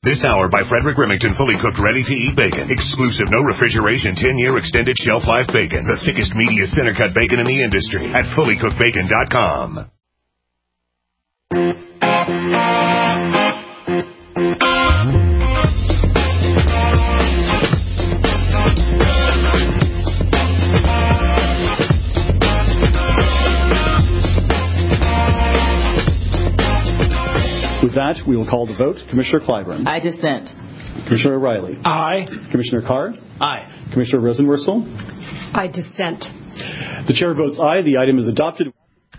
This hour by Frederick Remington, fully cooked, ready-to-eat bacon. Exclusive, no refrigeration, 10-year extended shelf life bacon. The thickest, meatiest center-cut bacon in the industry at fullycookedbacon.com. With that, we will call the vote. Commissioner Clyburn. I dissent. Commissioner O'Reilly. Aye. Commissioner Carr. Aye. Commissioner Rosenworcel. I dissent. The chair votes aye. The item is adopted.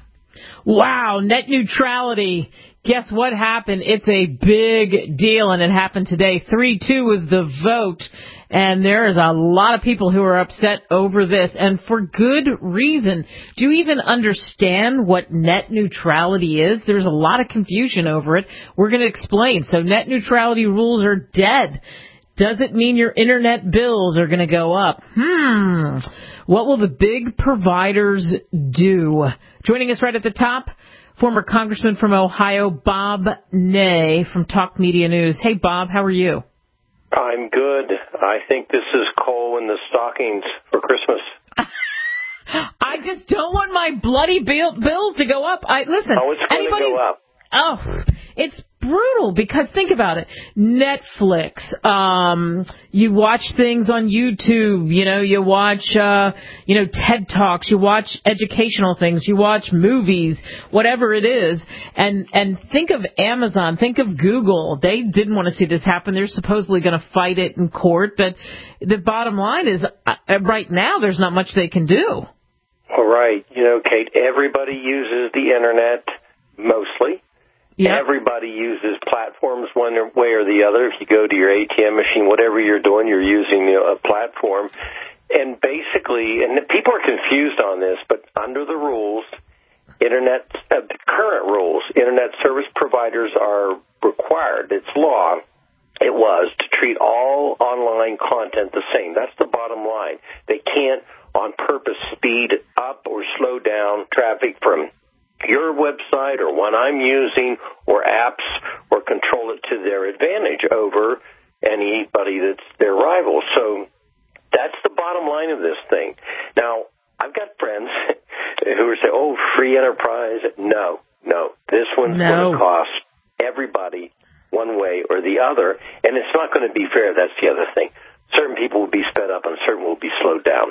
Wow, net neutrality. Guess what happened? It's a big deal, and it happened today. 3-2 was the vote, and there is a lot of people who are upset over this, and for good reason. Do you even understand what net neutrality is? There's a lot of confusion over it. We're going to explain. So net neutrality rules are dead. Does it mean your internet bills are going to go up? What will the big providers do? Joining us right at the top, former Congressman from Ohio, Bob Ney from Talk Media News. Hey, Bob, how are you? I'm good. I think this is coal in the stockings for Christmas. I just don't want my bloody bills to go up. Listen. Oh, it's going to go up. Oh, it's brutal because think about it. Netflix, you watch things on YouTube, you watch, TED Talks, you watch educational things, you watch movies, whatever it is. And think of Amazon, think of Google. They didn't want to see this happen. They're supposedly going to fight it in court. But the bottom line is right now there's not much they can do. All right. Kate, everybody uses the Internet mostly. Yep. Everybody uses platforms one way or the other. If you go to your ATM machine, whatever you're doing, you're using a platform. And basically, and people are confused on this, but under the rules, the current rules, Internet service providers are required. It's law. It was to treat all online content the same. That's the bottom line. They can't, on purpose, speed up or slow down traffic from your website or one I'm using or apps or control it to their advantage over anybody that's their rival. So that's the bottom line of this thing. Now, I've got friends who are saying, free enterprise. No. This one's going to cost everybody one way or the other, and it's not going to be fair. That's the other thing. Certain people will be sped up and certain will be slowed down.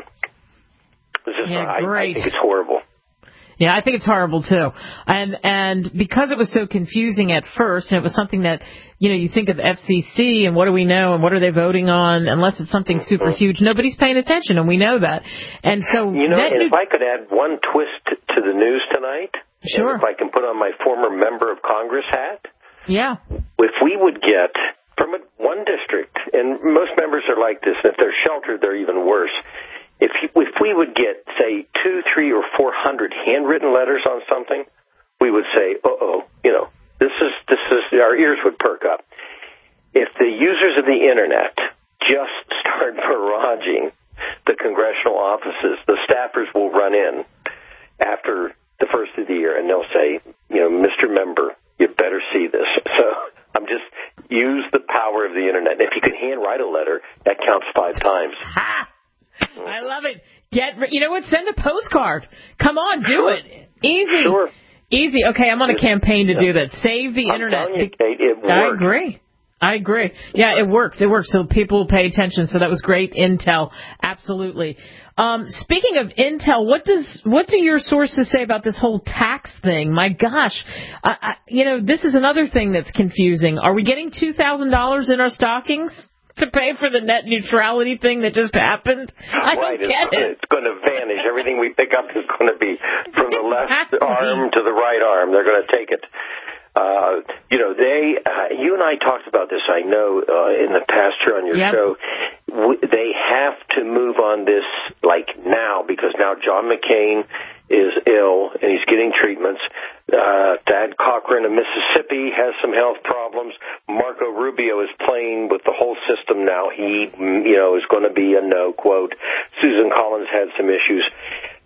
I think it's horrible. Yeah, I think it's horrible too. And because it was so confusing at first, and it was something that, you think of the FCC and what do we know and what are they voting on, unless it's something super huge, nobody's paying attention, and we know that. And so if I could add one twist to the news tonight, sure. If I can put on my former member of Congress hat. Yeah. If we would get from one district, and most members are like this, and if they're sheltered, they're even worse. If we would get, say, 200, 300, or 400 handwritten letters on something, we would say, this is our ears would perk up. If the users of the Internet just start barraging the congressional offices, the staffers will run in after the first of the year, and they'll say, Mr. Member, you better see this. So I'm just use the power of the Internet. And if you can handwrite a letter, that counts 5 times. Ha! I love it. Send a postcard. Come on, do it. Easy. Sure. Easy. Okay, I'm on a campaign to do that. Save the Internet. I'm telling you, Kate, it works. I agree. Yeah, it works. So people will pay attention. So that was great intel. Absolutely. Speaking of intel, what do your sources say about this whole tax thing? My gosh. This is another thing that's confusing. Are we getting $2,000 in our stockings to pay for the net neutrality thing that just happened? I don't get it. It's going to vanish. Everything we pick up is going to be from the left arm to the right arm. They're going to take it. You and I talked about this, I know, in the past here on your show. They have to move on this like now, because now John McCain is ill and he's getting treatments. Thad Cochran of Mississippi has some health problems. Marco Rubio is playing with the whole system now. He, is going to be a no quote. Susan Collins had some issues.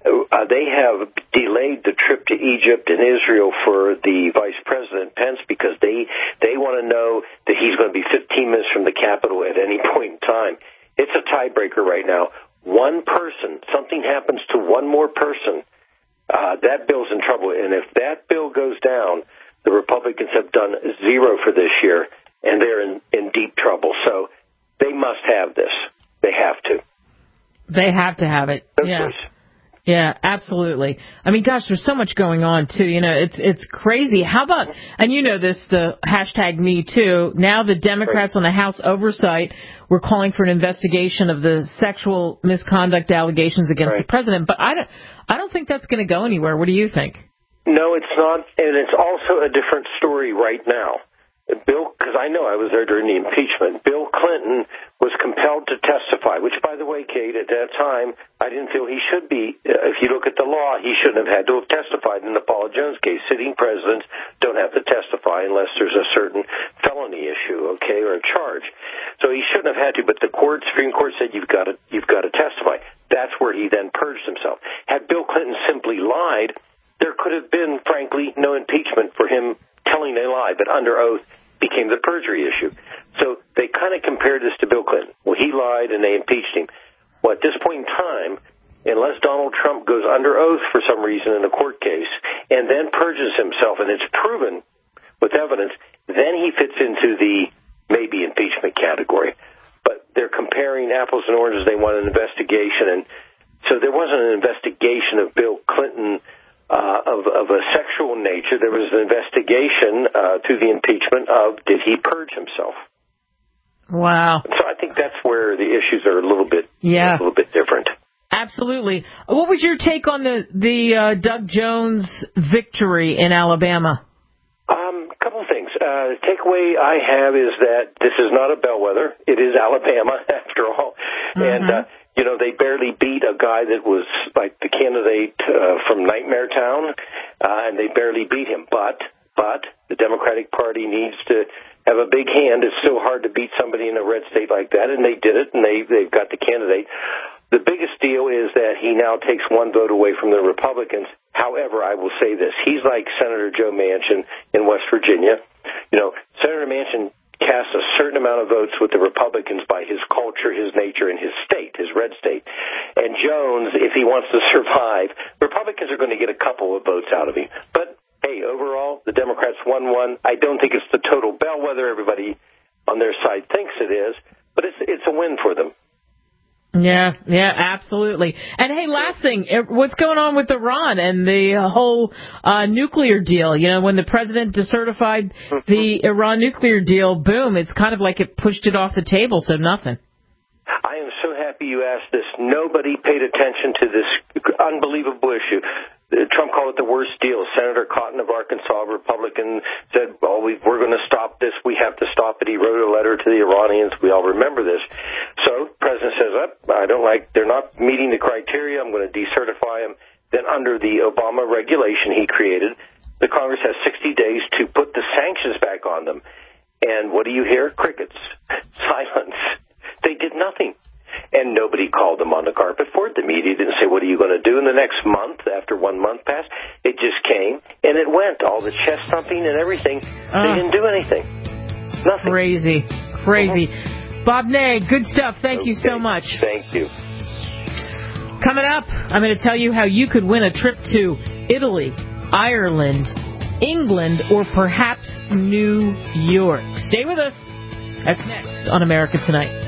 they have delayed the trip to Egypt and Israel for the Vice President Pence because they want to know that he's going to be 15 minutes from the Capitol at any point in time. It's a tiebreaker right now. One person, something happens to one more person, that bill's in trouble. And if that bill goes down, the Republicans have done zero for this year, and they're in deep trouble. So they must have this. They have to. They have to have it. Yeah. Yeah, absolutely. I mean, gosh, there's so much going on, too. You know, it's crazy. How about, and you know this, the hashtag Me Too. Now the Democrats on the House Oversight were calling for an investigation of the sexual misconduct allegations against the president. But I don't think that's going to go anywhere. What do you think? No, it's not. And it's also a different story right now. Because I know I was there during the impeachment, Bill Clinton was compelled to testify, which, by the way, Kate, at that time, I didn't feel he should be. If you look at the law, he shouldn't have had to have testified in the Paula Jones case. Sitting presidents don't have to testify unless there's a certain felony issue, okay, or a charge. So he shouldn't have had to, but the Supreme Court said you've got to testify. That's where he then purged himself. Had Bill Clinton simply lied, there could have been, frankly, no impeachment for him telling a lie, but under oath became the perjury issue. So they kind of compared this to Bill Clinton. Well, he lied and they impeached him. Well, at this point in time, unless Donald Trump goes under oath for some reason in a court case and then purges himself, and it's proven with evidence, then he fits into the maybe impeachment category. But they're comparing apples and oranges. They want an investigation. And so there wasn't an investigation of Bill Clinton of a sexual nature. There was an investigation to the impeachment of did he purge himself. Wow. So I think that's where the issues are a little bit different. Absolutely. What was your take on the Doug Jones victory in Alabama? A couple of things. The takeaway I have is that this is not a bellwether. It is Alabama, after all. Mm-hmm. And they barely beat a guy that was like the candidate from Nightmare Town, and they barely beat him. But the Democratic Party needs to have a big hand. It's so hard to beat somebody in a red state like that, and they did it, and they've got the candidate. The biggest deal is that he now takes one vote away from the Republicans. However, I will say this. He's like Senator Joe Manchin in West Virginia. Senator Manchin casts a certain amount of votes with the Republicans by his culture, his nature, and his state, his red state. And Jones, if he wants to survive, Republicans are going to get a couple of votes out of him. But, hey, overall, the Democrats won one. I don't think it's the total bellwether everybody on their side thinks it is, but it's a win for them. Yeah, absolutely. And hey, last thing, what's going on with Iran and the whole nuclear deal? When the president decertified the Iran nuclear deal, boom, it's kind of like it pushed it off the table, so nothing. I am so happy you asked this. Nobody paid attention to this unbelievable issue. Trump called it the worst deal. Senator Cotton of Arkansas, Republican, said, well, we're going to stop this. We have to stop it. He wrote a letter to the Iranians. We all remember this. So the president says, they're not meeting the criteria. I'm going to decertify them. Then under the Obama regulation he created, the Congress has 60 days to put the sanctions back on them. And what do you hear? Crickets. Silence. They did nothing. And nobody called them on the carpet for it. The media didn't say, what are you going to do in the next month after 1 month passed? It just came, and it went. All the chest thumping and everything, they didn't do anything. Nothing. Crazy. Bob Ney, good stuff. Thank you so much. Thank you. Coming up, I'm going to tell you how you could win a trip to Italy, Ireland, England, or perhaps New York. Stay with us. That's next on America Tonight.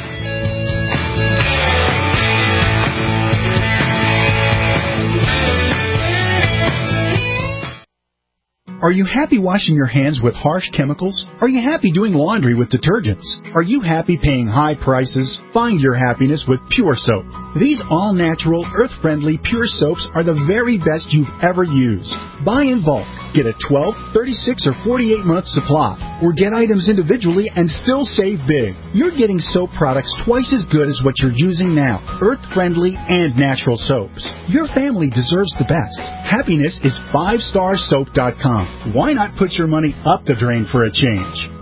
Are you happy washing your hands with harsh chemicals? Are you happy doing laundry with detergents? Are you happy paying high prices? Find your happiness with Pure Soap. These all-natural, earth-friendly Pure Soaps are the very best you've ever used. Buy in bulk. Get a 12, 36, or 48-month supply. Or get items individually and still save big. You're getting soap products twice as good as what you're using now. Earth-friendly and natural soaps. Your family deserves the best. Happiness is 5starsoap.com. Why not put your money up the drain for a change?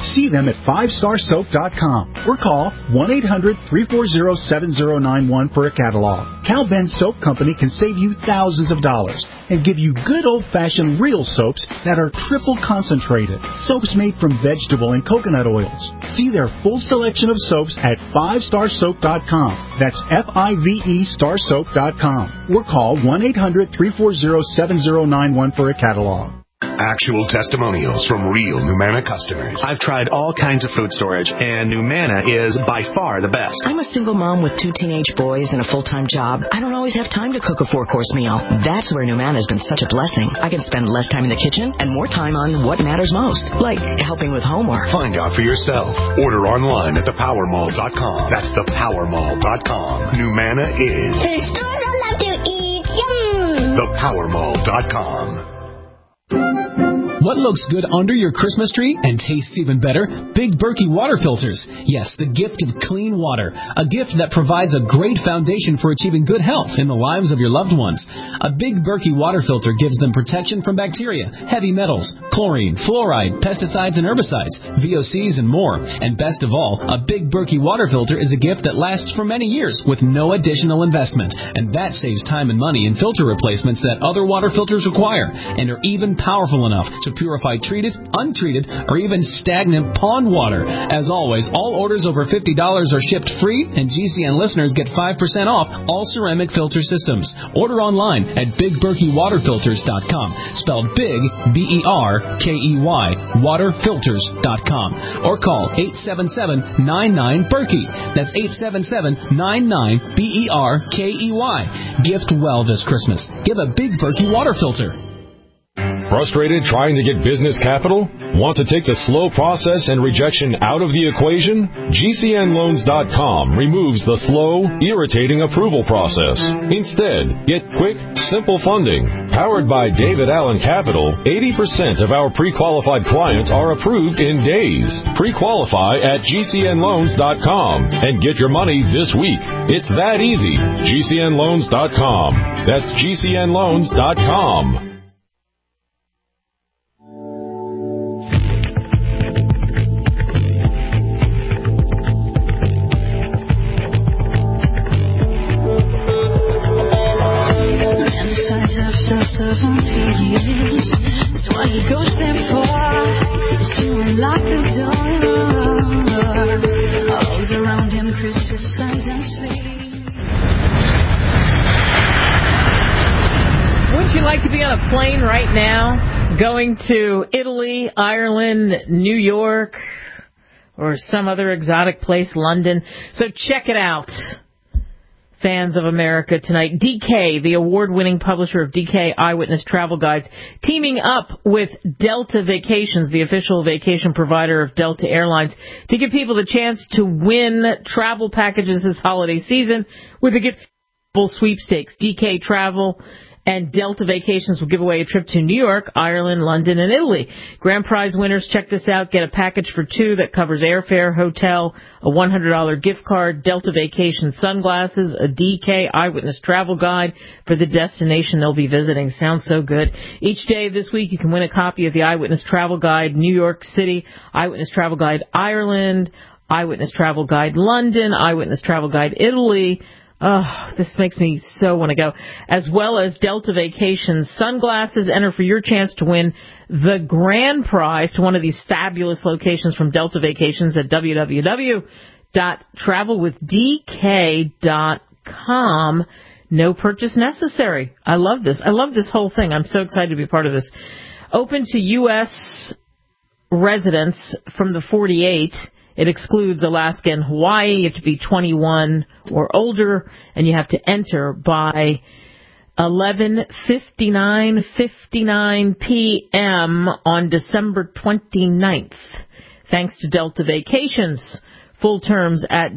See them at 5starsoap.com or call 1-800-340-7091 for a catalog. Cal Ben Soap Company can save you thousands of dollars and give you good old-fashioned real soaps that are triple concentrated. Soaps made from vegetable and coconut oils. See their full selection of soaps at 5starsoap.com. That's F-I-V-E starsoap.com. Or call 1-800-340-7091 for a catalog. Actual testimonials from real Numanna customers. I've tried all kinds of food storage, and Numanna is by far the best. I'm a single mom with 2 teenage boys and a full-time job. I don't always have time to cook a 4-course meal. That's where Numanna has been such a blessing. I can spend less time in the kitchen and more time on what matters most, like helping with homework. Find out for yourself. Order online at thepowermall.com. That's thepowermall.com. Numanna is... The stores I love to eat. Yum! Thepowermall.com. What looks good under your Christmas tree and tastes even better? Big Berkey water filters. Yes, the gift of clean water. A gift that provides a great foundation for achieving good health in the lives of your loved ones. A Big Berkey water filter gives them protection from bacteria, heavy metals, chlorine, fluoride, pesticides and herbicides, VOCs and more. And best of all, a Big Berkey water filter is a gift that lasts for many years with no additional investment. And that saves time and money in filter replacements that other water filters require and are even powerful enough to purify treated, untreated, or even stagnant pond water. As always, all orders over $50 are shipped free, and GCN listeners get 5% off all ceramic filter systems. Order online at BigBerkeyWaterFilters.com, spelled Big, B-E-R-K-E-Y, waterfilters.com, or call 877-99-BERKEY. That's 877-99-BERKEY. Gift well this Christmas. Give a Big Berkey water filter. Frustrated trying to get business capital? Want to take the slow process and rejection out of the equation? GCNLoans.com removes the slow, irritating approval process. Instead, get quick, simple funding. Powered by David Allen Capital, 80% of our pre-qualified clients are approved in days. Pre-qualify at GCNLoans.com and get your money this week. It's that easy. GCNLoans.com. That's GCNLoans.com. After 17 years, that's what he goes there for, is to unlock the door. All those around him criticize and sleep. Wouldn't you like to be on a plane right now, going to Italy, Ireland, New York, or some other exotic place, London? So check it out. Fans of America tonight. DK, the award-winning publisher of DK Eyewitness Travel Guides, teaming up with Delta Vacations, the official vacation provider of Delta Airlines, to give people the chance to win travel packages this holiday season with a giftable sweepstakes. DK Travel and Delta Vacations will give away a trip to New York, Ireland, London, and Italy. Grand prize winners, check this out, get a package for 2 that covers airfare, hotel, a $100 gift card, Delta Vacations sunglasses, a DK Eyewitness Travel Guide for the destination they'll be visiting. Sounds so good. Each day of this week, you can win a copy of the Eyewitness Travel Guide New York City, Eyewitness Travel Guide Ireland, Eyewitness Travel Guide London, Eyewitness Travel Guide Italy. Oh, this makes me so want to go. As well as Delta Vacations sunglasses. Enter for your chance to win the grand prize to one of these fabulous locations from Delta Vacations at www.travelwithdk.com. No purchase necessary. I love this. I love this whole thing. I'm so excited to be part of this. Open to U.S. residents from the 48. It excludes Alaska and Hawaii. You have to be 21 or older, and you have to enter by 11:59 p.m. on December 29th. Thanks to Delta Vacations. Full terms at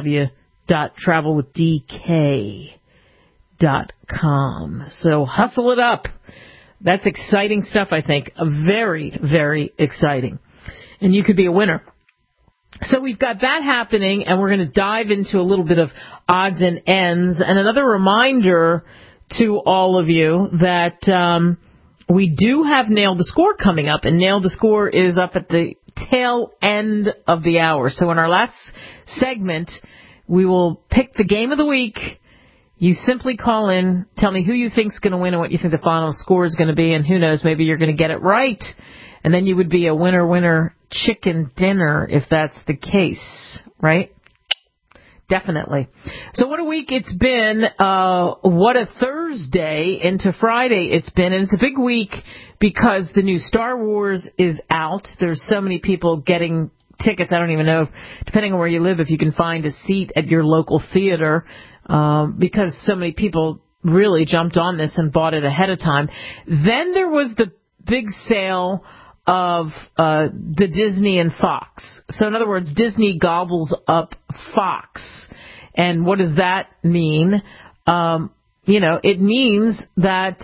www.travelwithdk.com. So hustle it up. That's exciting stuff, I think. Very, very exciting. And you could be a winner. So we've got that happening, and we're going to dive into a little bit of odds and ends. And another reminder to all of you that we do have Nail the Score coming up, and Nail the Score is up at the tail end of the hour. So in our last segment, we will pick the game of the week. You simply call in, tell me who you think's going to win and what you think the final score is going to be, and who knows, maybe you're going to get it right. And then you would be a winner chicken dinner if that's the case, right? Definitely. So what a week it's been. What a Thursday into Friday it's been. And it's a big week because the new Star Wars is out. There's so many people getting tickets. I don't even know, depending on where you live, if you can find a seat at your local theater, because so many people really jumped on this and bought it ahead of time. Then there was the big sale of the Disney and Fox. So in other words, Disney gobbles up Fox. And what does that mean? It means that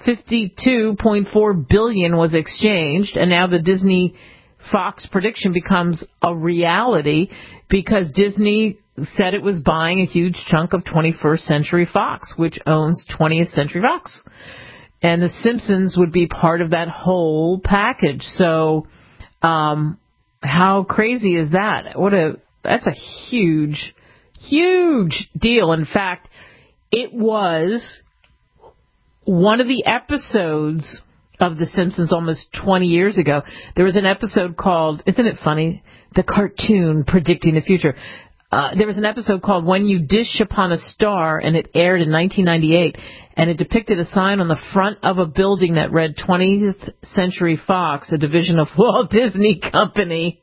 $52.4 billion was exchanged, and now the Disney Fox prediction becomes a reality because Disney said it was buying a huge chunk of 21st Century Fox, which owns 20th Century Fox. And The Simpsons would be part of that whole package. So, how crazy is that? That's a huge, huge deal. In fact, it was one of the episodes of The Simpsons almost 20 years ago. There was an episode called, isn't it funny? The cartoon predicting the future. There was an episode called When You Dish Upon a Star, and it aired in 1998, and it depicted a sign on the front of a building that read 20th Century Fox, a division of Walt Disney Company.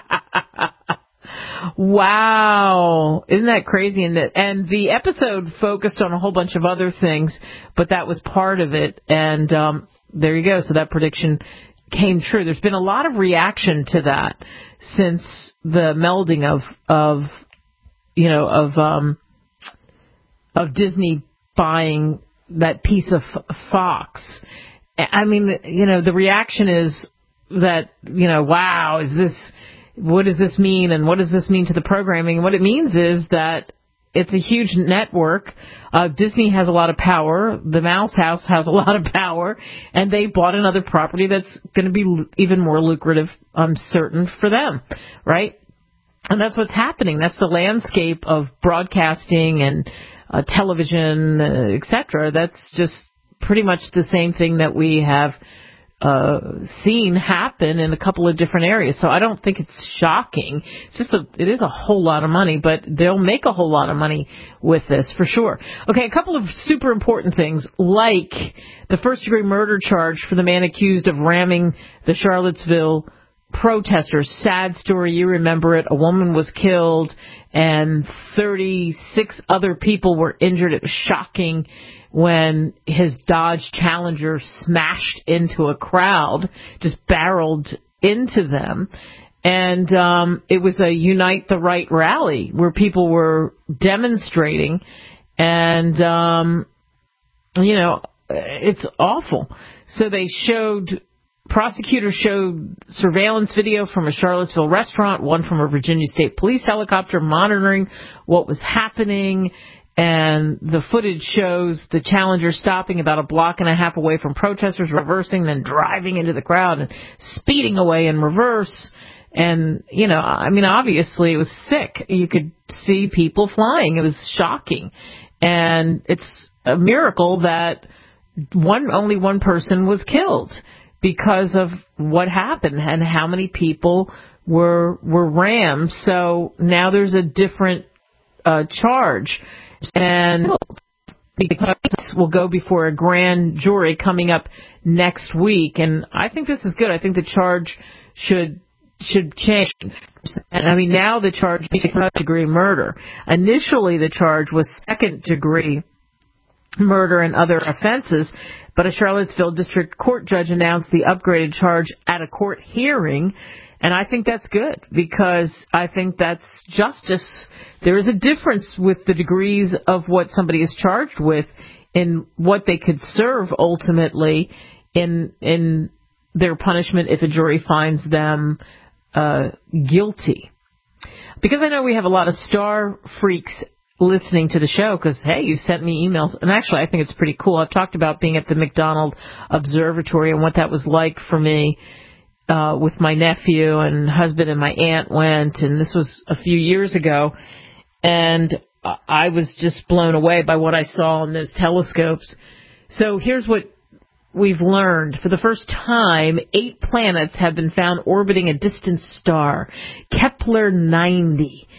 Wow. Isn't that crazy? And the episode focused on a whole bunch of other things, but that was part of it, and there you go. So that prediction came true. There's been a lot of reaction to that since the melding of Disney buying that piece of Fox. I mean, the reaction is that, wow, what does this mean? And what does this mean to the programming? And what it means is that it's a huge network. Disney has a lot of power. The Mouse House has a lot of power. And they bought another property that's going to be even more lucrative, I'm certain, for them, right? And that's what's happening. That's the landscape of broadcasting and television, etc. That's just pretty much the same thing that we have seen happen in a couple of different areas. So I don't think it's shocking. It is a whole lot of money, but they'll make a whole lot of money with this for sure. Okay, a couple of super important things, like the first-degree murder charge for the man accused of ramming the Charlottesville protesters. Sad story, you remember it. A woman was killed and 36 other people were injured. It was shocking when his Dodge Challenger smashed into a crowd, just barreled into them. And it was a Unite the Right rally where people were demonstrating. And, it's awful. So prosecutors showed surveillance video from a Charlottesville restaurant, one from a Virginia State Police helicopter monitoring what was happening. And the footage shows the Challenger stopping about a block and a half away from protesters, reversing, then driving into the crowd and speeding away in reverse. And, obviously it was sick. You could see people flying. It was shocking. And it's a miracle that only one person was killed because of what happened and how many people were rammed. So now there's a different charge. And because will go before a grand jury coming up next week, and I think this is good. I think the charge should change. And now the charge is first-degree murder. Initially, the charge was second-degree murder and other offenses, but a Charlottesville district court judge announced the upgraded charge at a court hearing. And I think that's good because I think that's justice. There is a difference with the degrees of what somebody is charged with in what they could serve ultimately in their punishment if a jury finds them guilty. Because I know we have a lot of star freaks listening to the show because, hey, you sent me emails. And actually, I think it's pretty cool. I've talked about being at the McDonald Observatory and what that was like for me. with my nephew and husband, and my aunt went, and this was a few years ago, and I was just blown away by what I saw in those telescopes. So here's what we've learned. For the first time, 8 planets have been found orbiting a distant star, Kepler 90,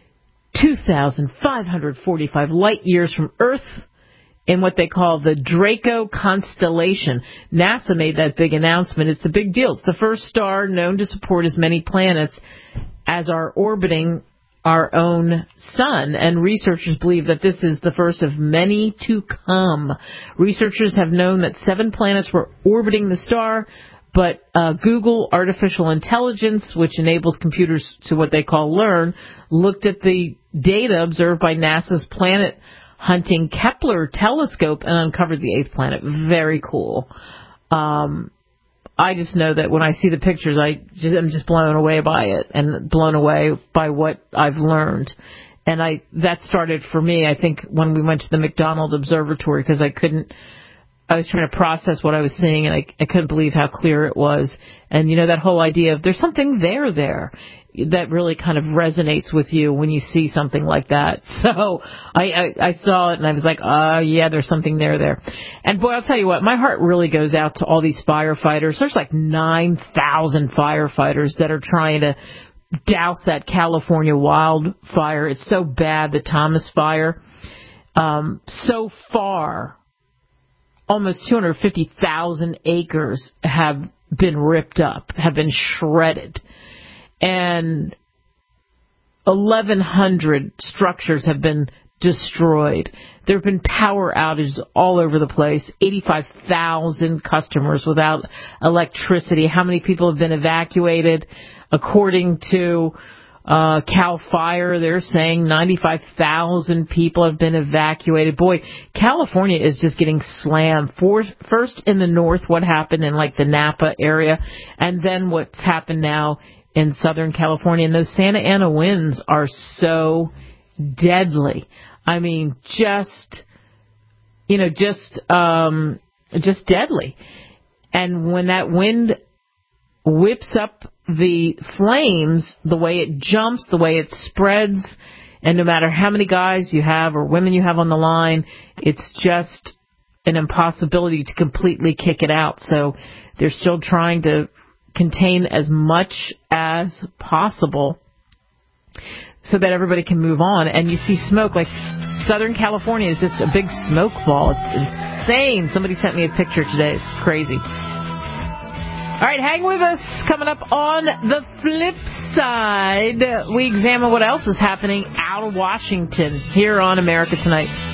2,545 light years from Earth, in what they call the Draco constellation. NASA made that big announcement. It's a big deal. It's the first star known to support as many planets as are orbiting our own sun, and researchers believe that this is the first of many to come. Researchers have known that 7 planets were orbiting the star, but Google Artificial Intelligence, which enables computers to what they call learn, looked at the data observed by NASA's planet hunting Kepler telescope and uncovered the 8th planet. Very cool. I just know that when I see the pictures, I'm just blown away by it and blown away by what I've learned. And that started for me, I think, when we went to the McDonald Observatory, because I was trying to process what I was seeing, and I couldn't believe how clear it was. And, that whole idea of there's something there, that really kind of resonates with you when you see something like that. So I saw it, and I was like, yeah, there's something there. And, boy, I'll tell you what, my heart really goes out to all these firefighters. There's like 9,000 firefighters that are trying to douse that California wildfire. It's so bad, the Thomas Fire. So far, almost 250,000 acres have been ripped up, have been shredded. And 1,100 structures have been destroyed. There have been power outages all over the place. 85,000 customers without electricity. How many people have been evacuated? According to CAL FIRE, they're saying 95,000 people have been evacuated. Boy, California is just getting slammed. First in the north, what happened in like the Napa area, and then what's happened now in Southern California. And those Santa Ana winds are so deadly. I mean, just deadly. And when that wind whips up the flames, the way it jumps, the way it spreads, and no matter how many guys you have or women you have on the line, it's just an impossibility to completely kick it out. So they're still trying to contain as much as possible so that everybody can move on. And you see smoke, like Southern California is just a big smoke ball. It's insane. Somebody sent me a picture today. It's crazy. All right, hang with us. Coming up on the flip side, we examine what else is happening out of Washington here on America Tonight.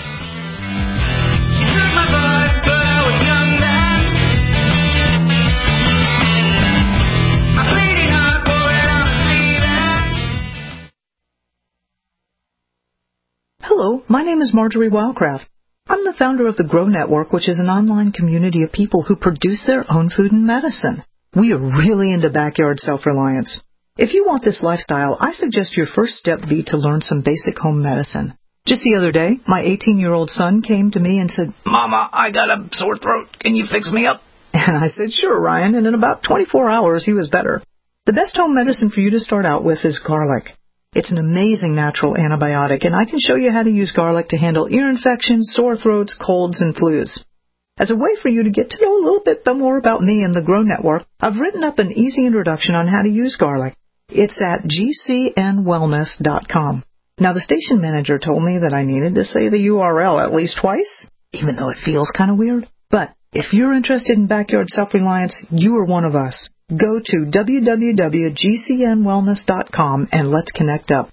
Hello, my name is Marjorie Wildcraft. I'm the founder of the Grow Network, which is an online community of people who produce their own food and medicine. We are really into backyard self-reliance. If you want this lifestyle, I suggest your first step be to learn some basic home medicine. Just the other day, my 18-year-old son came to me and said, "Mama, I got a sore throat. Can you fix me up?" And I said, "Sure, Ryan," and in about 24 hours, he was better. The best home medicine for you to start out with is garlic. It's an amazing natural antibiotic, and I can show you how to use garlic to handle ear infections, sore throats, colds, and flus. As a way for you to get to know a little bit more about me and the Grow Network, I've written up an easy introduction on how to use garlic. It's at gcnwellness.com. Now, the station manager told me that I needed to say the URL at least twice, even though it feels kind of weird. But if you're interested in backyard self-reliance, you are one of us. Go to www.gcnwellness.com and let's connect up.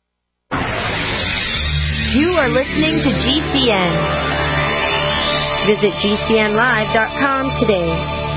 You are listening to GCN. Visit GCNlive.com today.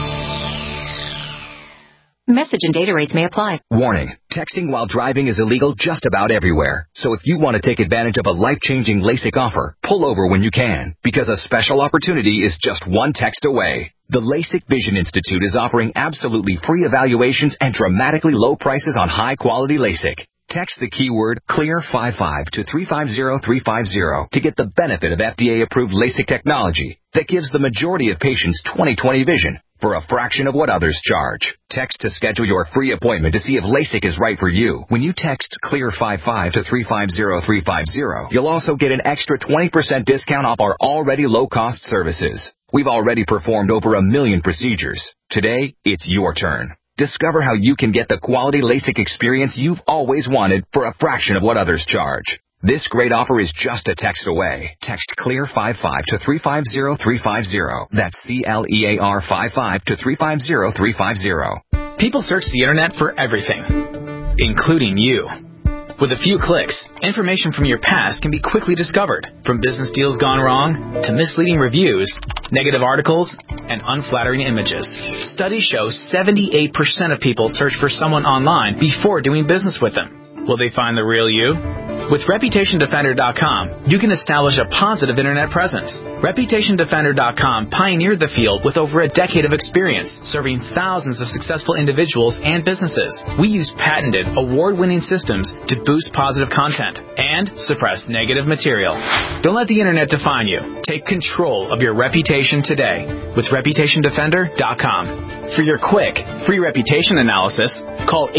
Message and data rates may apply. Warning. Texting while driving is illegal just about everywhere. So if you want to take advantage of a life-changing LASIK offer, pull over when you can, because a special opportunity is just one text away. The LASIK Vision Institute is offering absolutely free evaluations and dramatically low prices on high-quality LASIK. Text the keyword CLEAR55 to 350350 to get the benefit of FDA-approved LASIK technology that gives the majority of patients 20/20 vision for a fraction of what others charge. Text to schedule your free appointment to see if LASIK is right for you. When you text CLEAR55 to 350350, you'll also get an extra 20% discount off our already low-cost services. We've already performed over 1 million procedures. Today, it's your turn. Discover how you can get the quality LASIK experience you've always wanted for a fraction of what others charge. This great offer is just a text away. Text CLEAR55 to 350350. That's CLEAR55 to 350350. People search the internet for everything, including you. With a few clicks, information from your past can be quickly discovered, from business deals gone wrong to misleading reviews, negative articles, and unflattering images. Studies show 78% of people search for someone online before doing business with them. Will they find the real you? With ReputationDefender.com, you can establish a positive internet presence. ReputationDefender.com pioneered the field with over a decade of experience, serving thousands of successful individuals and businesses. We use patented, award-winning systems to boost positive content and suppress negative material. Don't let the internet define you. Take control of your reputation today with ReputationDefender.com. For your quick, free reputation analysis, call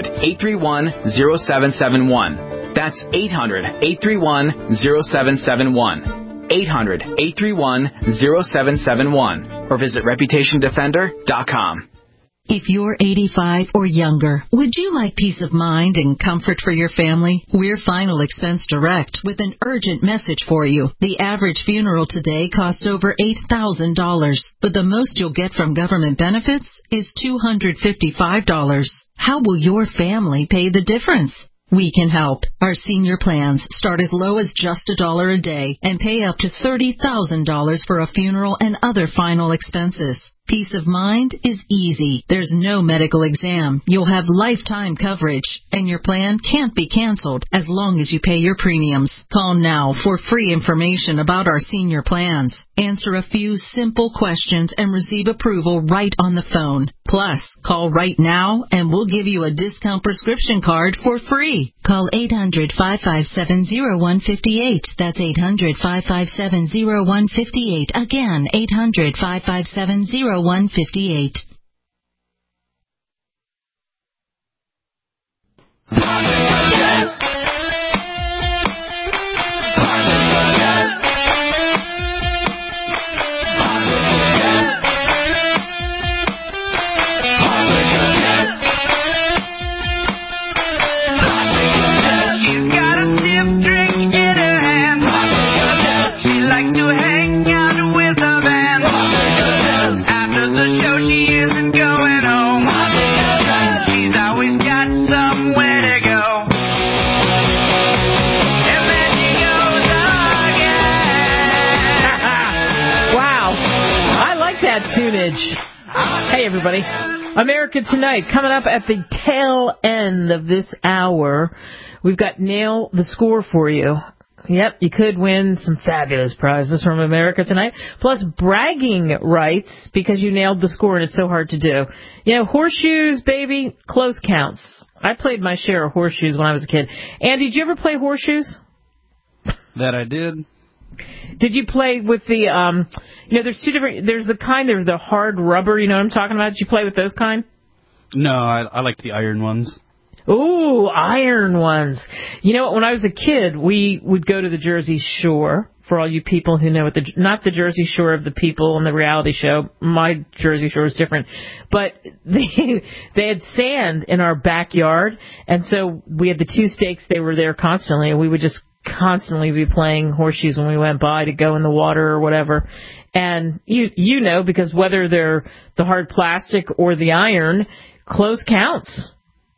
800-831-0771. That's 800-831-0771. 800-831-0771. Or visit ReputationDefender.com. If you're 85 or younger, would you like peace of mind and comfort for your family? We're Final Expense Direct with an urgent message for you. The average funeral today costs over $8,000, but the most you'll get from government benefits is $255. How will your family pay the difference? We can help. Our senior plans start as low as just $1 a day and pay up to $30,000 for a funeral and other final expenses. Peace of mind is easy. There's no medical exam. You'll have lifetime coverage, and your plan can't be canceled as long as you pay your premiums. Call now for free information about our senior plans. Answer a few simple questions and receive approval right on the phone. Plus, call right now and we'll give you a discount prescription card for free. Call 800-557-0158. That's 800-557-0158. Again, 800-557-0158. Tunage. Hey, everybody. America Tonight, coming up at the tail end of this hour. We've got Nail the Score for you. Yep, you could win some fabulous prizes from America Tonight, plus bragging rights because you nailed the score and it's so hard to do. You know, horseshoes, baby, close counts. I played my share of horseshoes when I was a kid. Andy, did you ever play horseshoes? That I did. Did you play with the, there's two different, there's the kind, there's the hard rubber, you know what I'm talking about? Did you play with those kind? No, I like the iron ones. Ooh, iron ones. You know what, when I was a kid, we would go to the Jersey Shore, for all you people who know what not the Jersey Shore of the people on the reality show. My Jersey Shore is different. But they had sand in our backyard, and so we had the two stakes, they were there constantly, and we would just constantly be playing horseshoes when we went by to go in the water or whatever. And you know, because whether they're the hard plastic or the iron, close counts.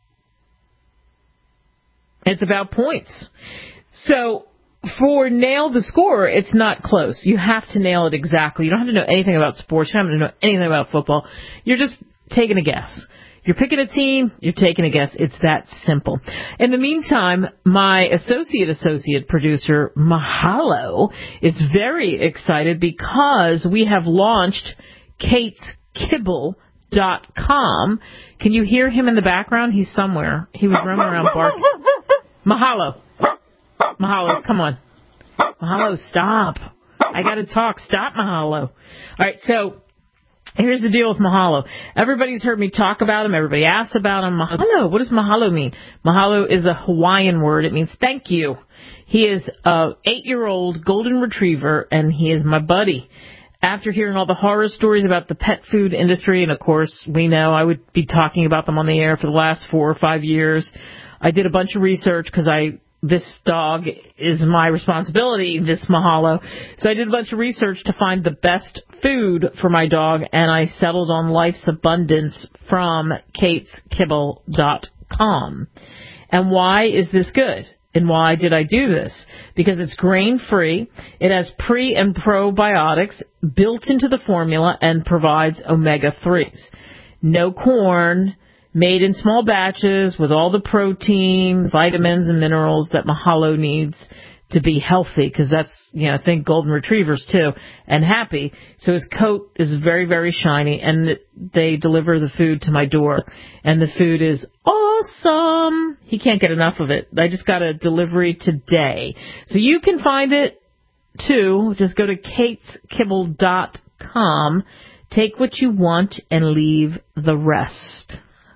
It's about points. So for Nail the Score, it's not close. You have to nail it exactly. You don't have to know anything about sports. You don't have to know anything about football. You're just taking a guess. You're picking a team, you're taking a guess. It's that simple. In the meantime, my associate producer, Mahalo, is very excited because we have launched Kate's Kibble Mahalo.com. Can you hear him in the background? He's somewhere. He was roaming around barking. Mahalo. Mahalo, come on. Mahalo, stop. I got to talk. Stop, Mahalo. All right, so here's the deal with Mahalo. Everybody's heard me talk about him. Everybody asks about him. Mahalo, what does Mahalo mean? Mahalo is a Hawaiian word. It means thank you. He is a 8-year-old golden retriever, and he is my buddy. After hearing all the horror stories about the pet food industry, and of course, we know I would be talking about them on the air for the last 4 or 5 years, I did a bunch of research because this dog is my responsibility, this Mahalo. So I did a bunch of research to find the best food for my dog, and I settled on Life's Abundance from KatesKibble.com. And why is this good? And why did I do this? Because it's grain-free, it has pre- and probiotics built into the formula, and provides omega-3s. No corn, made in small batches with all the protein, vitamins, and minerals that Mahalo needs to be healthy, because that's, I think golden retrievers too, and happy. So his coat is very, very shiny, and they deliver the food to my door, and the food is awesome. He can't get enough of it. I just got a delivery today. So you can find it too. Just go to KatesKibble.com. Take what you want and leave the rest.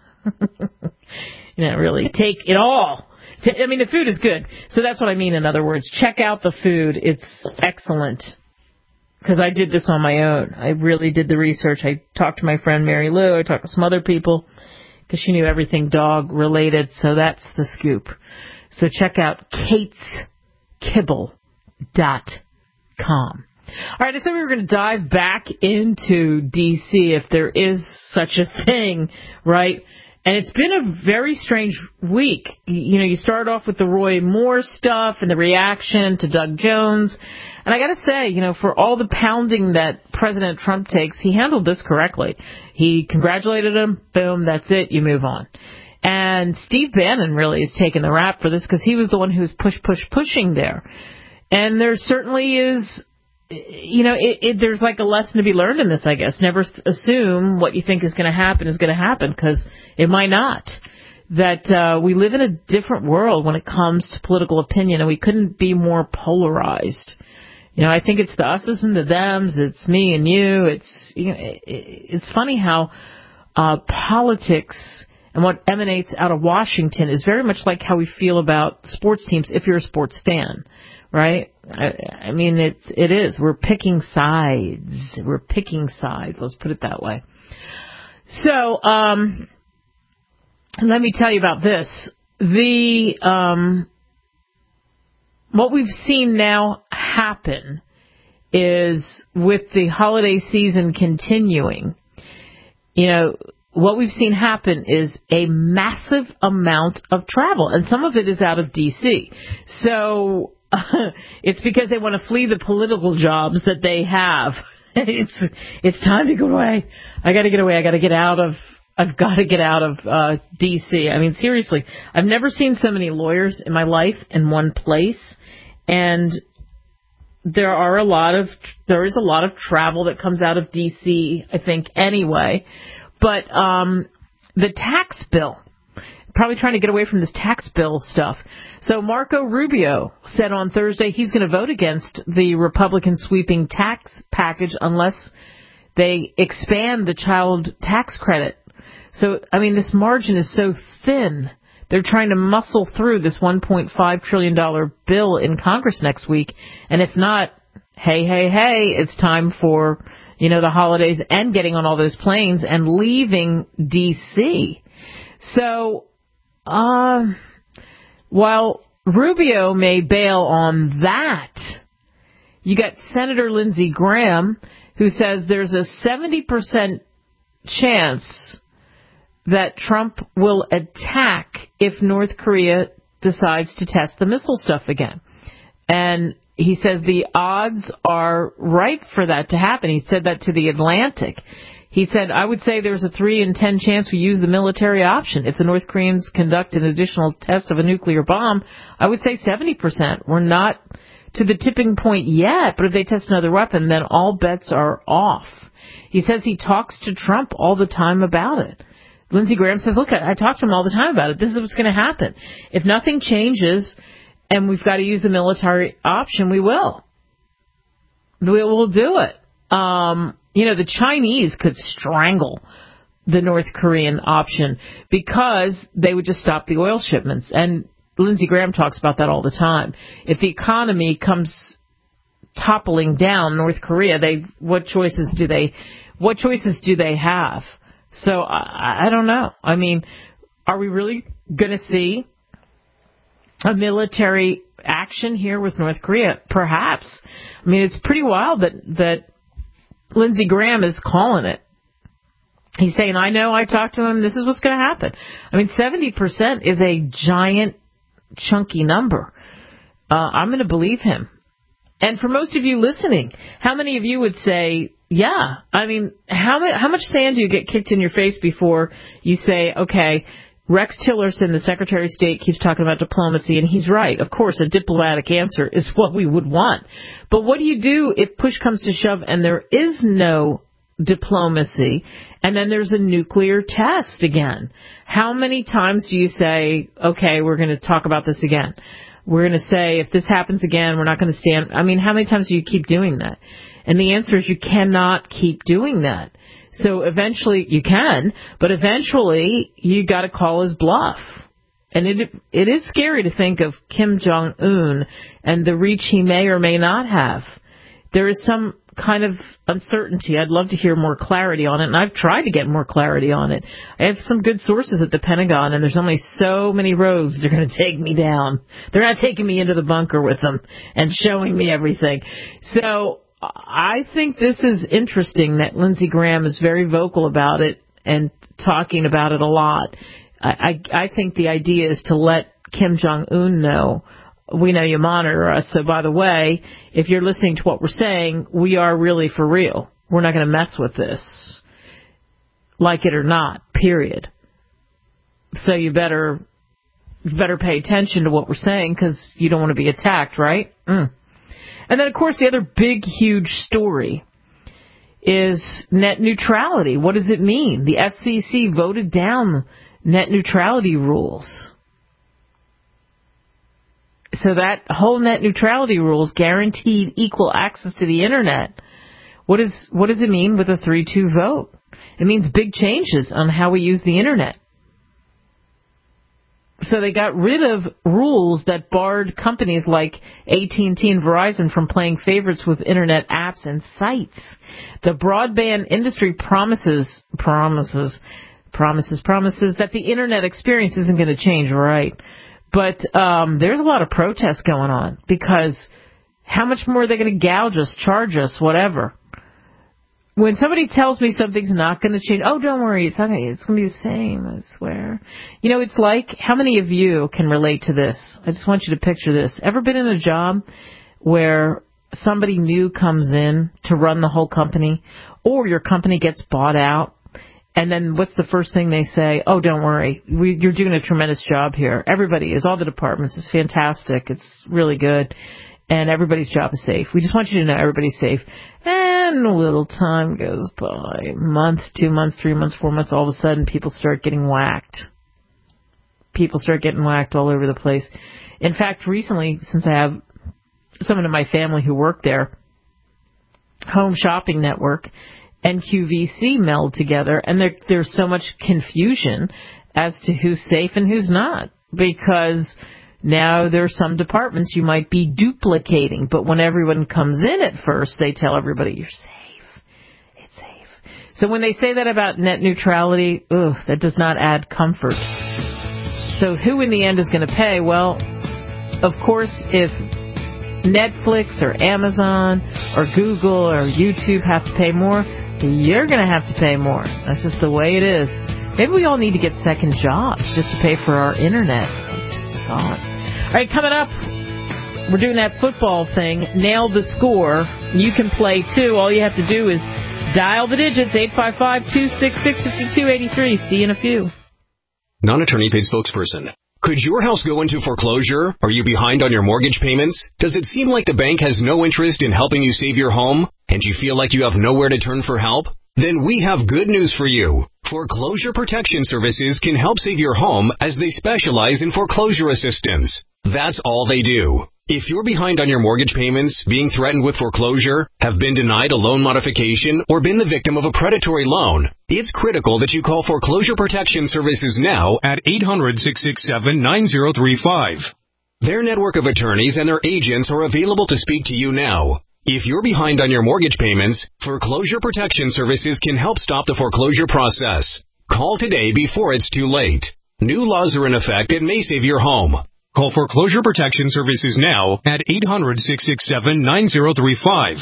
Really, take it all. I mean, the food is good. So that's what I mean, in other words. Check out the food. It's excellent. Because I did this on my own. I really did the research. I talked to my friend Mary Lou. I talked to some other people because she knew everything dog related. So that's the scoop. So check out KatesKibble.com. All right, I said we were going to dive back into D.C. if there is such a thing, right? And it's been a very strange week. You start off with the Roy Moore stuff and the reaction to Doug Jones. And I got to say, for all the pounding that President Trump takes, he handled this correctly. He congratulated him. Boom, that's it. You move on. And Steve Bannon really is taking the rap for this because he was the one who's pushing there. And there certainly is... there's like a lesson to be learned in this, I guess. Never assume what you think is going to happen, because it might not. That we live in a different world when it comes to political opinion, and we couldn't be more polarized. I think it's the us's and the them's. It's me and you. It's funny how politics and what emanates out of Washington is very much like how we feel about sports teams if you're a sports fan. Right? I mean, it is. We're picking sides. Let's put it that way. So, let me tell you about this. What we've seen now happen is, with the holiday season continuing, what we've seen happen is a massive amount of travel, and some of it is out of D.C. So, it's because they want to flee the political jobs that they have. It's time to go away. I got to get away. I've got to get out of D.C. I mean, seriously, I've never seen so many lawyers in my life in one place, and there is a lot of travel that comes out of D.C., I think, anyway. But the tax bill, probably trying to get away from this tax bill stuff. So Marco Rubio said on Thursday he's going to vote against the Republican sweeping tax package unless they expand the child tax credit. So, I mean, this margin is so thin. They're trying to muscle through this $1.5 trillion bill in Congress next week. And if not, hey, it's time for, the holidays and getting on all those planes and leaving D.C. So, while Rubio may bail on that, you got Senator Lindsey Graham, who says there's a 70% chance that Trump will attack if North Korea decides to test the missile stuff again. And he says the odds are ripe for that to happen. He said that to The Atlantic. He said, I would say there's a 3 in 10 chance we use the military option. If the North Koreans conduct an additional test of a nuclear bomb, I would say 70%. We're not to the tipping point yet, but if they test another weapon, then all bets are off. He says he talks to Trump all the time about it. Lindsey Graham says, look, I talk to him all the time about it. This is what's going to happen. If nothing changes and we've got to use the military option, we will. We'll do it. The Chinese could strangle the North Korean option because they would just stop the oil shipments. And Lindsey Graham talks about that all the time. If the economy comes toppling down, North Korea, what choices do they have? So I don't know. I mean, are we really going to see a military action here with North Korea? Perhaps. I mean, it's pretty wild that Lindsey Graham is calling it. He's saying, I know, I talked to him, this is what's going to happen. I mean, 70% is a giant, chunky number. I'm going to believe him. And for most of you listening, how many of you would say, yeah? I mean, how much sand do you get kicked in your face before you say, okay, Rex Tillerson, the Secretary of State, keeps talking about diplomacy, and he's right. Of course, a diplomatic answer is what we would want. But what do you do if push comes to shove and there is no diplomacy, and then there's a nuclear test again? How many times do you say, okay, we're going to talk about this again? We're going to say, if this happens again, we're not going to stand. I mean, how many times do you keep doing that? And the answer is you cannot keep doing that. So eventually you can, but eventually you got to call his bluff. And it is scary to think of Kim Jong-un and the reach he may or may not have. There is some kind of uncertainty. I'd love to hear more clarity on it, and I've tried to get more clarity on it. I have some good sources at the Pentagon, and there's only so many roads they're going to take me down. They're not taking me into the bunker with them and showing me everything. So I think this is interesting that Lindsey Graham is very vocal about it and talking about it a lot. I think the idea is to let Kim Jong-un know, we know you monitor us, so by the way, if you're listening to what we're saying, we are really for real. We're not going to mess with this, like it or not, period. So you better pay attention to what we're saying because you don't want to be attacked, right? And then, of course, the other big, huge story is net neutrality. What does it mean? The FCC voted down net neutrality rules. So that whole net neutrality rules guaranteed equal access to the Internet. What does it mean with a 3-2 vote? It means big changes on how we use the Internet. So they got rid of rules that barred companies like AT&T and Verizon from playing favorites with Internet apps and sites. The broadband industry promises that the Internet experience isn't going to change, right? But there's a lot of protests going on because how much more are they going to gouge us, charge us, whatever? When somebody tells me something's not going to change, oh, don't worry, it's okay, it's going to be the same, I swear. You know, it's like, how many of you can relate to this? I just want you to picture this. Ever been in a job where somebody new comes in to run the whole company, or your company gets bought out, and then what's the first thing they say? Oh, don't worry, you're doing a tremendous job here. Everybody is, all the departments, is fantastic, it's really good. And everybody's job is safe. We just want you to know everybody's safe. And a little time goes by. A month, 2 months, 3 months, 4 months. All of a sudden, people start getting whacked. People start getting whacked all over the place. In fact, recently, since I have someone in my family who worked there, Home Shopping Network and QVC meld together. And there's so much confusion as to who's safe and who's not. Because now there are some departments you might be duplicating, but when everyone comes in at first, they tell everybody, you're safe. It's safe. So when they say that about net neutrality, that does not add comfort. So who in the end is going to pay? Well, of course, if Netflix or Amazon or Google or YouTube have to pay more, you're going to have to pay more. That's just the way it is. Maybe we all need to get second jobs just to pay for our Internet. God. All right, coming up, we're doing that football thing. Nail the score. You can play, too. All you have to do is dial the digits, 855-266-5283. See you in a few. Non-attorney paid spokesperson. Could your house go into foreclosure? Are you behind on your mortgage payments? Does it seem like the bank has no interest in helping you save your home? And you feel like you have nowhere to turn for help? Then we have good news for you. Foreclosure Protection Services can help save your home as they specialize in foreclosure assistance. That's all they do. If you're behind on your mortgage payments, being threatened with foreclosure, have been denied a loan modification, or been the victim of a predatory loan, it's critical that you call Foreclosure Protection Services now at 800-667-9035. Their network of attorneys and their agents are available to speak to you now. If you're behind on your mortgage payments, Foreclosure Protection Services can help stop the foreclosure process. Call today before it's too late. New laws are in effect that may save your home. Call Foreclosure Protection Services now at 800-667-9035.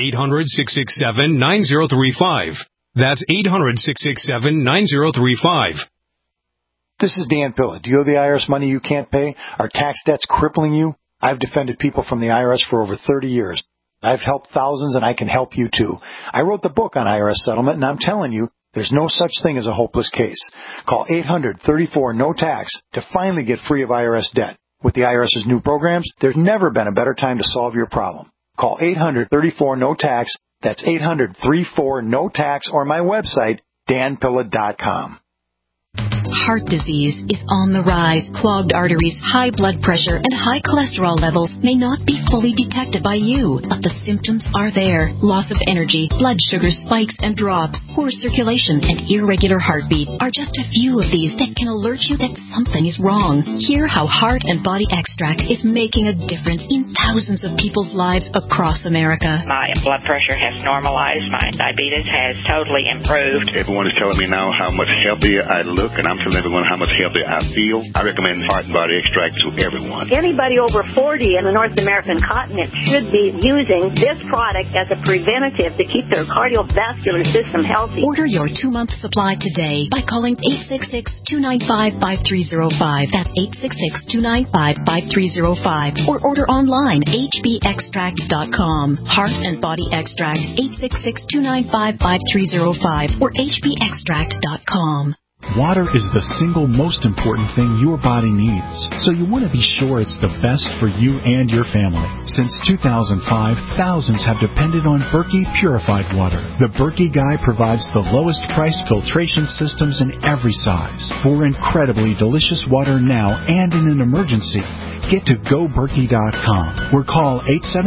800-667-9035. That's 800-667-9035. This is Dan Pilla. Do you owe the IRS money you can't pay? Are tax debts crippling you? I've defended people from the IRS for over 30 years. I've helped thousands, and I can help you too. I wrote the book on IRS settlement, and I'm telling you, there's no such thing as a hopeless case. Call 800-34-NO-TAX to finally get free of IRS debt. With the IRS's new programs, there's never been a better time to solve your problem. Call 800-34-NO-TAX. That's 800-34-NO-TAX, or my website, danpilla.com. Heart disease is on the rise. Clogged arteries, high blood pressure, and high cholesterol levels may not be fully detected by you, but the symptoms are there. Loss of energy, blood sugar spikes and drops, poor circulation, and irregular heartbeat are just a few of these that can alert you that something is wrong. Hear how Heart and Body Extract is making a difference in thousands of people's lives across America. My blood pressure has normalized. My diabetes has totally improved. Everyone is telling me now how much healthier I look, and I'm telling everyone how much healthier I feel. I recommend Heart and Body Extract to everyone. Anybody over 40 in the North American continent should be using this product as a preventative to keep their cardiovascular system healthy. Order your 2-month supply today by calling 866-295-5305. That's 866-295-5305. Or order online, hbextract.com. Heart and Body Extract, 866-295-5305 or hbextract.com. Water is the single most important thing your body needs, so you want to be sure it's the best for you and your family. Since 2005, thousands have depended on Berkey purified water. The Berkey Guy provides the lowest price filtration systems in every size for incredibly delicious water now and in an emergency. Get to GoBerkey.com or call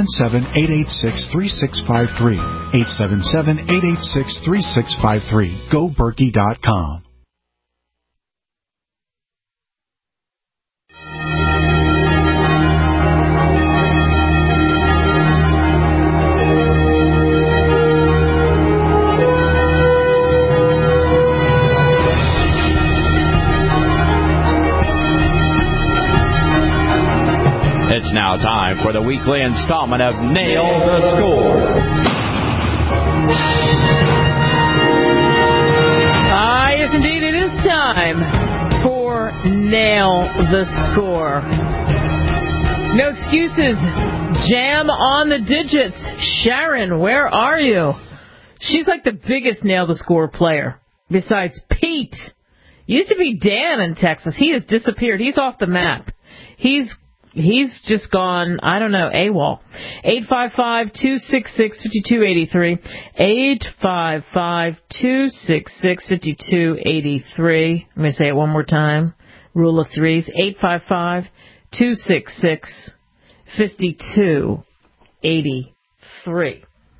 877-886-3653. 877-886-3653. GoBerkey.com. It's now time for the weekly installment of Nail the Score. Yes, indeed, it is time for Nail the Score. No excuses. Jam on the digits. Sharon, where are you? She's like the biggest Nail the Score player, besides Pete. Used to be Dan in Texas. He has disappeared. He's off the map. He's just gone, I don't know, AWOL. 855-266-5283. 855-266-5283. Let me say it one more time. Rule of threes. 855-266-5283.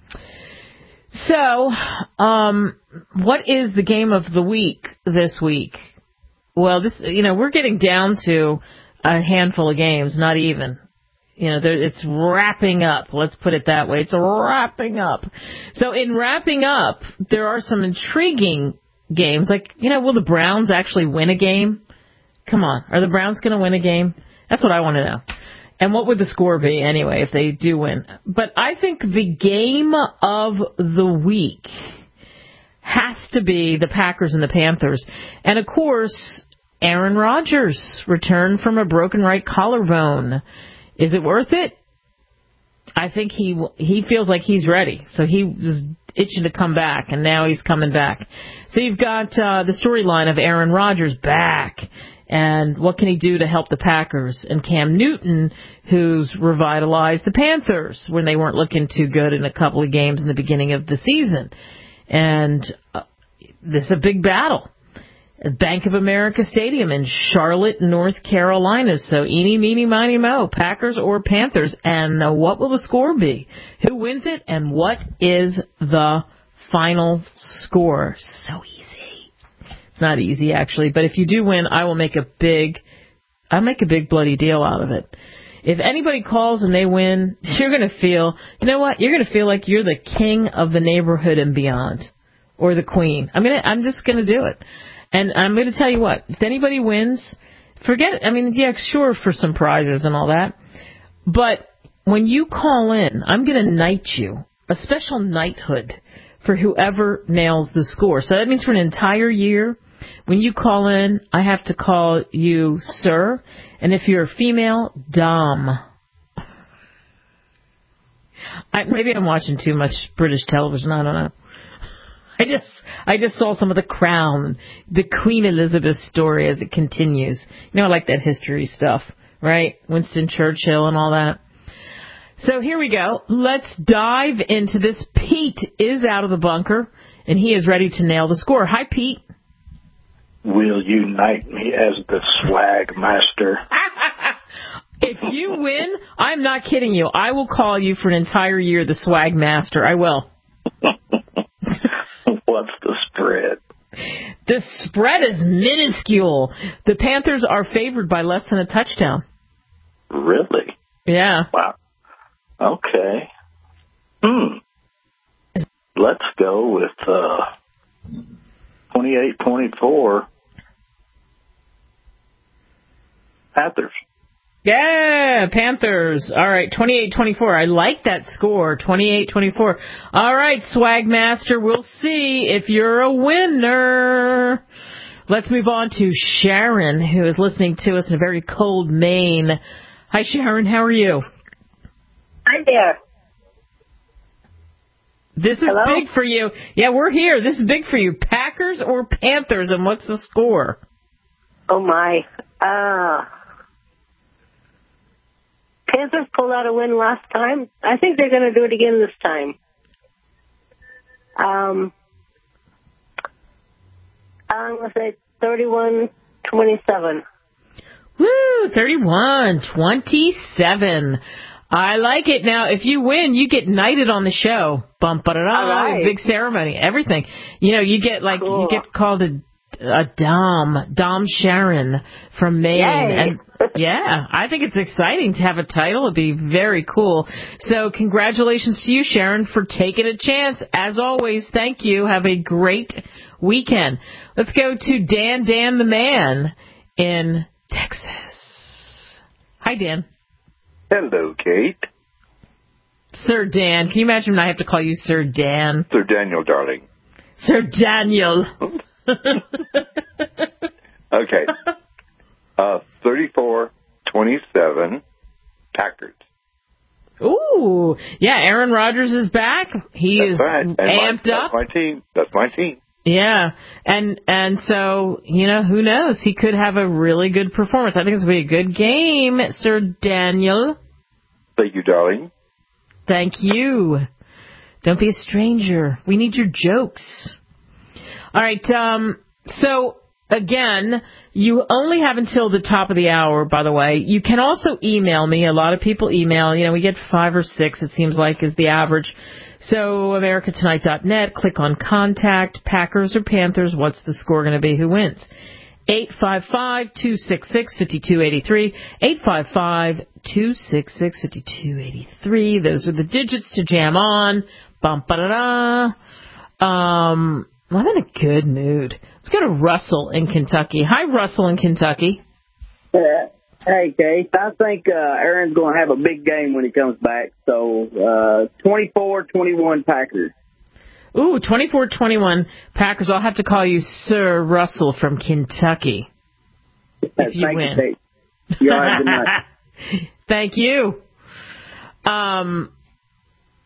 So, what is the game of the week this week? Well, we're getting down to a handful of games, not even. It's wrapping up. Let's put it that way. It's wrapping up. So in wrapping up, there are some intriguing games. Like, will the Browns actually win a game? Come on. Are the Browns going to win a game? That's what I want to know. And what would the score be anyway if they do win? But I think the game of the week has to be the Packers and the Panthers. And of course, Aaron Rodgers returned from a broken right collarbone. Is it worth it? I think he feels like he's ready. So he was itching to come back, and now he's coming back. So you've got the storyline of Aaron Rodgers back And what can he do to help the Packers? And Cam Newton, who's revitalized the Panthers when they weren't looking too good in a couple of games in the beginning of the season. And this is a big battle. Bank of America Stadium in Charlotte, North Carolina. So eeny, meeny, miny, mo, Packers or Panthers. And what will the score be? Who wins it? And what is the final score? So easy. It's not easy, actually, but if you do win, I'll make a big bloody deal out of it. If anybody calls and they win, you're going to feel, you know what? You're going to feel like you're the king of the neighborhood and beyond, or the queen. I'm just going to do it. And I'm going to tell you what, if anybody wins, forget it. I mean, yeah, sure, for some prizes and all that, but when you call in, I'm going to knight you, a special knighthood for whoever nails the score. So that means for an entire year, when you call in, I have to call you sir, and if you're a female, dame. Maybe I'm watching too much British television. I don't know. I just saw some of The Crown, the Queen Elizabeth story as it continues. You know, I like that history stuff, right? Winston Churchill and all that. So here we go. Let's dive into this. Pete is out of the bunker, and he is ready to nail the score. Hi, Pete. Will you knight me as the swag master? If you win, I'm not kidding you. I will call you for an entire year the swag master. I will. What's the spread? The spread is minuscule. The Panthers are favored by less than a touchdown. Really? Yeah. Wow. Okay. Let's go with 28-24 Panthers. Yeah, Panthers. All right, 28-24. I like that score, 28-24. All right, Swag Master, we'll see if you're a winner. Let's move on to Sharon, who is listening to us in a very cold Maine. Hi, Sharon. How are you? Hi there. This is big for you. Yeah, we're here. This is big for you. Packers or Panthers, and what's the score? Oh, my. Panthers pulled out a win last time. I think they're going to do it again this time. I'm going to say 31-27. Woo, 31-27. I like it. Now, if you win, you get knighted on the show. Bum-ba-da-da, big ceremony, everything. You know, you get you get called a Dom Sharon from Maine. Yay. And yeah, I think it's exciting to have a title. It'd be very cool. So congratulations to you, Sharon, for taking a chance. As always, thank you. Have a great weekend. Let's go to Dan the Man in Texas. Hi, Dan. Hello, Kate. Sir Dan. Can you imagine when I have to call you Sir Dan? Sir Daniel, darling. Sir Daniel. Okay. 34-27 Packers. Ooh. Yeah, Aaron Rodgers is back. He is amped up. That's my team. Yeah. And so, you know, who knows? He could have a really good performance. I think it's going to be a good game, Sir Daniel. Thank you, darling. Thank you. Don't be a stranger. We need your jokes. All right. So, again, you only have until the top of the hour, by the way. You can also email me. A lot of people email. You know, we get 5 or 6, it seems like, is the average. So, americatonight.net, click on Contact, Packers or Panthers, what's the score going to be, who wins? 855-266-5283, 855-266-5283. Those are the digits to jam on. Bum-ba-da-da. I'm in a good mood. Let's go to Russell in Kentucky. Hi, Russell in Kentucky. Hey, Kate. I think Aaron's going to have a big game when he comes back. So 24-21 Packers. Ooh, 24-21 Packers. I'll have to call you Sir Russell from Kentucky if you win. Kate. You all have a good night. Thank you.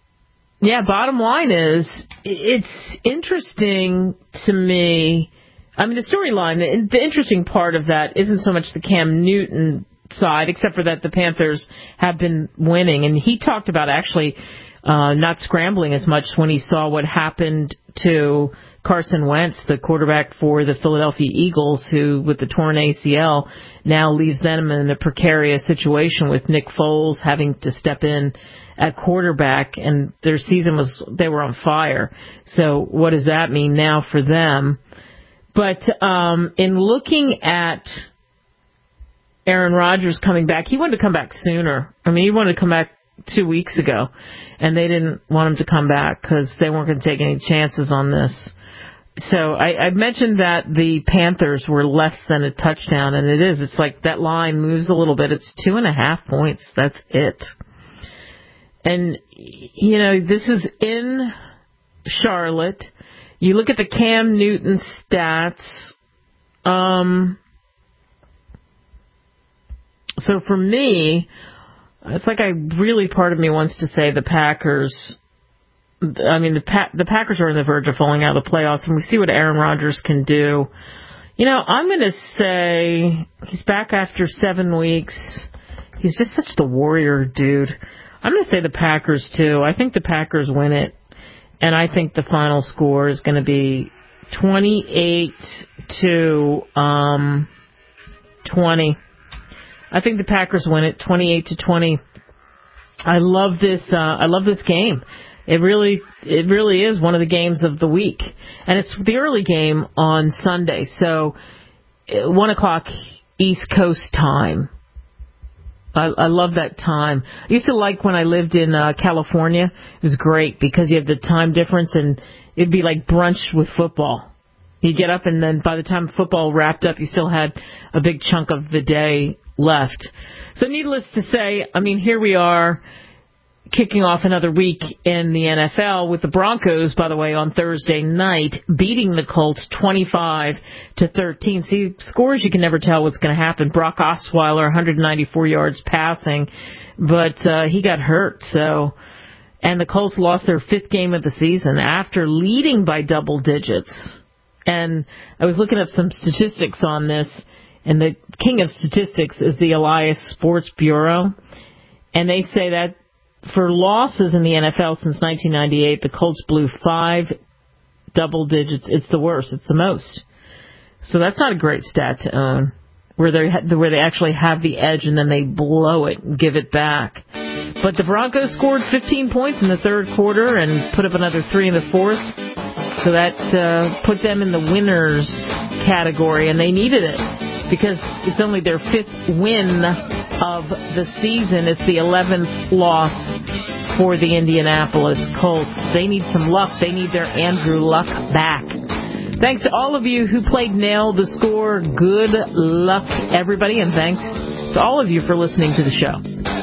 Yeah, bottom line is, it's interesting to me. I mean, the storyline, the interesting part of that isn't so much the Cam Newton side, except for that the Panthers have been winning. And he talked about actually not scrambling as much when he saw what happened to Carson Wentz, the quarterback for the Philadelphia Eagles, who, with the torn ACL, now leaves them in a precarious situation with Nick Foles having to step in at quarterback, and their season they were on fire. So what does that mean now for them? But in looking at Aaron Rodgers coming back, he wanted to come back sooner. I mean, he wanted to come back 2 weeks ago, and they didn't want him to come back because they weren't going to take any chances on this. So I mentioned that the Panthers were less than a touchdown, and it is. It's like that line moves a little bit. It's 2.5 points. That's it. And, you know, this is in Charlotte. You look at the Cam Newton stats. So for me, it's like part of me wants to say the Packers. I mean, the Packers are on the verge of falling out of the playoffs, and we see what Aaron Rodgers can do. You know, I'm going to say he's back after 7 weeks. He's just such the warrior dude. I'm going to say the Packers, too. I think the Packers win it, and I think the final score is going to be 28-20. I think the Packers win it 28-20. I love this game. It really is one of the games of the week, and it's the early game on Sunday, so 1:00 East Coast time. I love that time. I used to like when I lived in California. It was great because you have the time difference, and it'd be like brunch with football. You get up, and then by the time football wrapped up, you still had a big chunk of the day left. So needless to say, I mean, here we are kicking off another week in the NFL with the Broncos, by the way, on Thursday night, beating the Colts 25-13. See, scores, you can never tell what's going to happen. Brock Osweiler, 194 yards passing, but he got hurt. So, and the Colts lost their 5th game of the season after leading by double digits. And I was looking up some statistics on this, and the king of statistics is the Elias Sports Bureau, and they say that for losses in the NFL since 1998, the Colts blew 5 double digits. It's the worst. It's the most. So that's not a great stat to own, where they actually have the edge and then they blow it and give it back. But the Broncos scored 15 points in the third quarter and put up another 3 in the fourth. So that put them in the winners category, and they needed it because it's only their 5th win of the season. It's the 11th loss for the Indianapolis Colts. They need some luck. They need their Andrew Luck back. Thanks to all of you who played Nail the Score. Good luck, everybody, and thanks to all of you for listening to the show.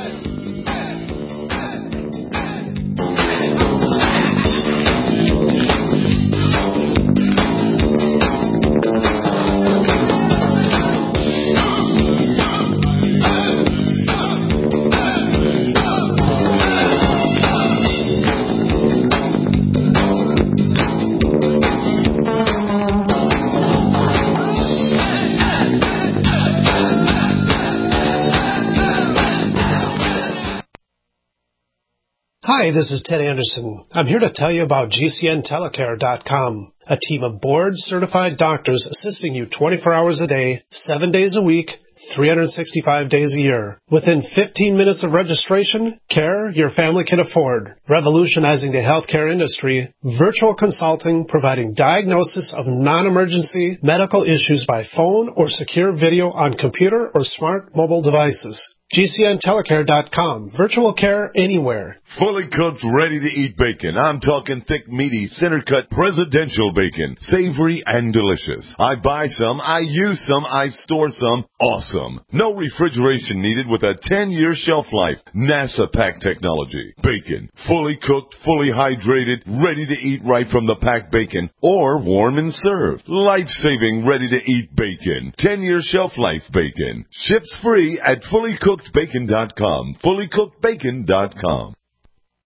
Hi, this is Ted Anderson. I'm here to tell you about GCNTelecare.com, a team of board-certified doctors assisting you 24 hours a day, 7 days a week, 365 days a year. Within 15 minutes of registration, care your family can afford. Revolutionizing the healthcare industry, virtual consulting providing diagnosis of non-emergency medical issues by phone or secure video on computer or smart mobile devices. GCNTelecare.com. Virtual care anywhere. Fully cooked, ready-to-eat bacon. I'm talking thick, meaty, center-cut, presidential bacon. Savory and delicious. I buy some, I use some, I store some. Awesome. No refrigeration needed with a 10-year shelf life. NASA pack technology. Bacon. Fully cooked, fully hydrated, ready to eat right from the packed bacon. Or warm and served. Life-saving, ready-to-eat bacon. 10-year shelf life bacon. Ships free at fullycookedbacon.com. Fullycookedbacon.com.